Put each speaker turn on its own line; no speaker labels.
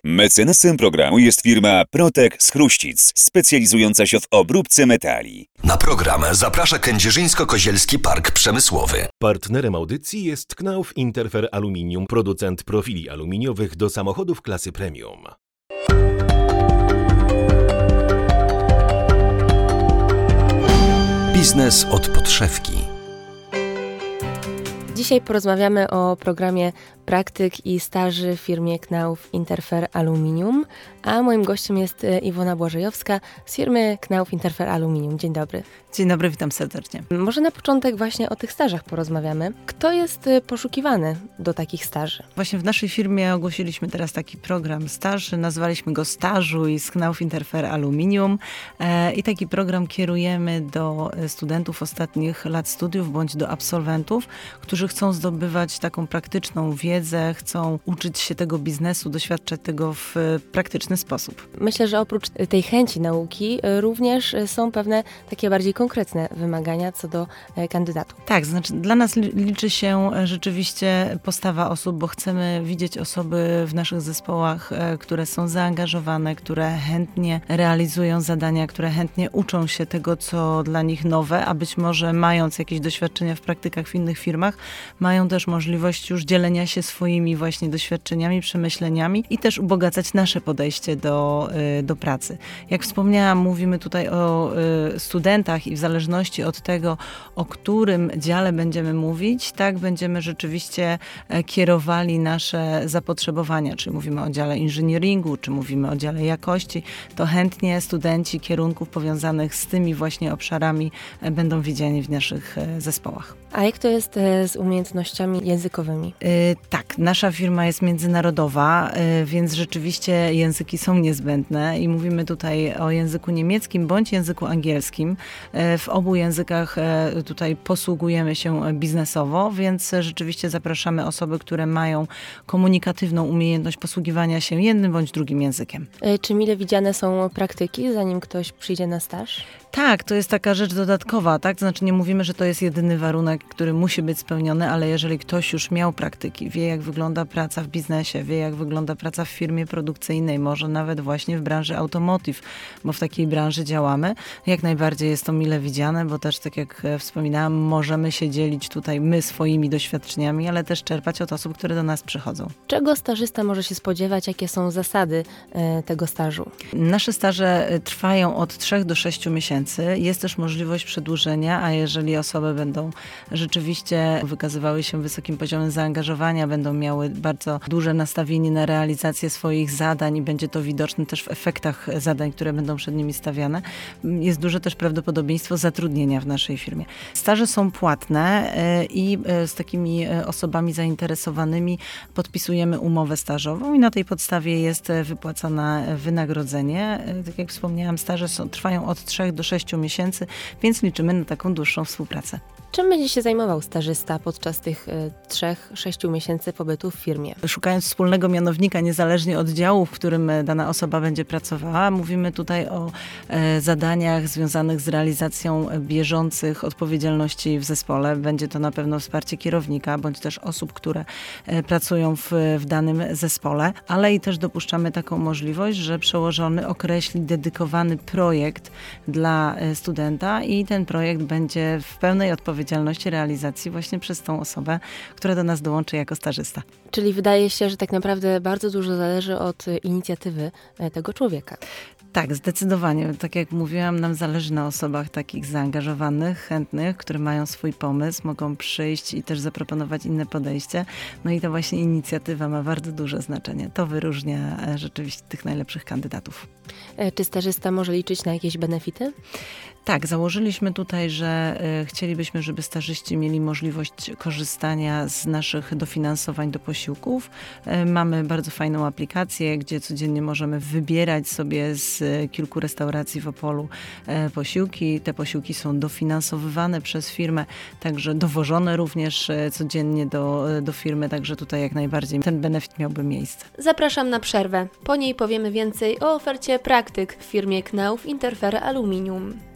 Mecenasem programu jest firma Protek z Chruścic, specjalizująca się w obróbce metali.
Na program zaprasza Kędzierzyńsko-Kozielski Park Przemysłowy.
Partnerem audycji jest Knauf Interfer Aluminium, producent profili aluminiowych do samochodów klasy premium.
Biznes od podszewki.
Dzisiaj porozmawiamy o programie praktyk i staży w firmie Knauf Interfer Aluminium, a moim gościem jest Iwona Błażejowska z firmy Knauf Interfer Aluminium. Dzień dobry.
Dzień dobry, witam serdecznie.
Może na początek właśnie o tych stażach porozmawiamy. Kto jest poszukiwany do takich staży?
Właśnie w naszej firmie ogłosiliśmy teraz taki program staży, nazwaliśmy go Stażu i z Knauf Interfer Aluminium i taki program kierujemy do studentów ostatnich lat studiów bądź do absolwentów, którzy chcą zdobywać taką praktyczną wiedzę, chcą uczyć się tego biznesu, doświadczać tego w praktyczny sposób.
Myślę, że oprócz tej chęci nauki również są pewne takie bardziej konkretne wymagania co do kandydatów.
Tak, znaczy dla nas liczy się rzeczywiście postawa osób, bo chcemy widzieć osoby w naszych zespołach, które są zaangażowane, które chętnie realizują zadania, które chętnie uczą się tego, co dla nich nowe, a być może mając jakieś doświadczenia w praktykach w innych firmach, mają też możliwość już dzielenia się swoimi właśnie doświadczeniami, przemyśleniami i też ubogacać nasze podejście do pracy. Jak wspomniałam, mówimy tutaj o studentach i w zależności od tego, o którym dziale będziemy mówić, tak będziemy rzeczywiście kierowali nasze zapotrzebowania, czy mówimy o dziale inżynieringu, czy mówimy o dziale jakości, to chętnie studenci kierunków powiązanych z tymi właśnie obszarami będą widziani w naszych zespołach.
A jak to jest z umiejętnościami językowymi?
Tak, nasza firma jest międzynarodowa, więc rzeczywiście języki są niezbędne i mówimy tutaj o języku niemieckim bądź języku angielskim. W obu językach tutaj posługujemy się biznesowo, więc rzeczywiście zapraszamy osoby, które mają komunikatywną umiejętność posługiwania się jednym bądź drugim językiem.
Czy mile widziane są praktyki, zanim ktoś przyjdzie na staż?
Tak, to jest taka rzecz dodatkowa, tak? To znaczy nie mówimy, że to jest jedyny warunek, który musi być spełniony, ale jeżeli ktoś już miał praktyki, wie jak wygląda praca w biznesie, wie jak wygląda praca w firmie produkcyjnej, może nawet właśnie w branży automotive, bo w takiej branży działamy, jak najbardziej jest to mile widziane, bo też tak jak wspominałam, możemy się dzielić tutaj my swoimi doświadczeniami, ale też czerpać od osób, które do nas przychodzą.
Czego stażysta może się spodziewać? Jakie są zasady tego stażu?
Nasze staże trwają od 3 do 6 miesięcy. Jest też możliwość przedłużenia, a jeżeli osoby będą rzeczywiście wykazywały się wysokim poziomem zaangażowania, będą miały bardzo duże nastawienie na realizację swoich zadań i będzie to widoczne też w efektach zadań, które będą przed nimi stawiane, jest duże też prawdopodobieństwo zatrudnienia w naszej firmie. Staże są płatne i z takimi osobami zainteresowanymi podpisujemy umowę stażową i na tej podstawie jest wypłacane wynagrodzenie. Tak jak wspomniałam, staże trwają od 3 do 6 miesięcy, więc liczymy na taką dłuższą współpracę.
Czym będzie się zajmował stażysta podczas tych 3-6 miesięcy pobytu w firmie?
Szukając wspólnego mianownika, niezależnie od działu, w którym dana osoba będzie pracowała, mówimy tutaj o zadaniach związanych z realizacją bieżących odpowiedzialności w zespole. Będzie to na pewno wsparcie kierownika, bądź też osób, które pracują w danym zespole, ale i też dopuszczamy taką możliwość, że przełożony określi dedykowany projekt dla studenta i ten projekt będzie w pełnej odpowiedzialności realizacji właśnie przez tą osobę, która do nas dołączy jako stażysta.
Czyli wydaje się, że tak naprawdę bardzo dużo zależy od inicjatywy tego człowieka.
Tak, zdecydowanie. Tak jak mówiłam, nam zależy na osobach takich zaangażowanych, chętnych, które mają swój pomysł, mogą przyjść i też zaproponować inne podejście. No i to właśnie inicjatywa ma bardzo duże znaczenie. To wyróżnia rzeczywiście tych najlepszych kandydatów.
Czy stażysta może liczyć na jakieś benefity?
Tak, założyliśmy tutaj, że chcielibyśmy, żeby stażyści mieli możliwość korzystania z naszych dofinansowań do posiłków. Mamy bardzo fajną aplikację, gdzie codziennie możemy wybierać sobie z kilku restauracji w Opolu posiłki. Te posiłki są dofinansowywane przez firmę, także dowożone również codziennie do firmy, także tutaj jak najbardziej ten benefit miałby miejsce.
Zapraszam na przerwę. Po niej powiemy więcej o ofercie praktyk w firmie Knauf Interfer Aluminium.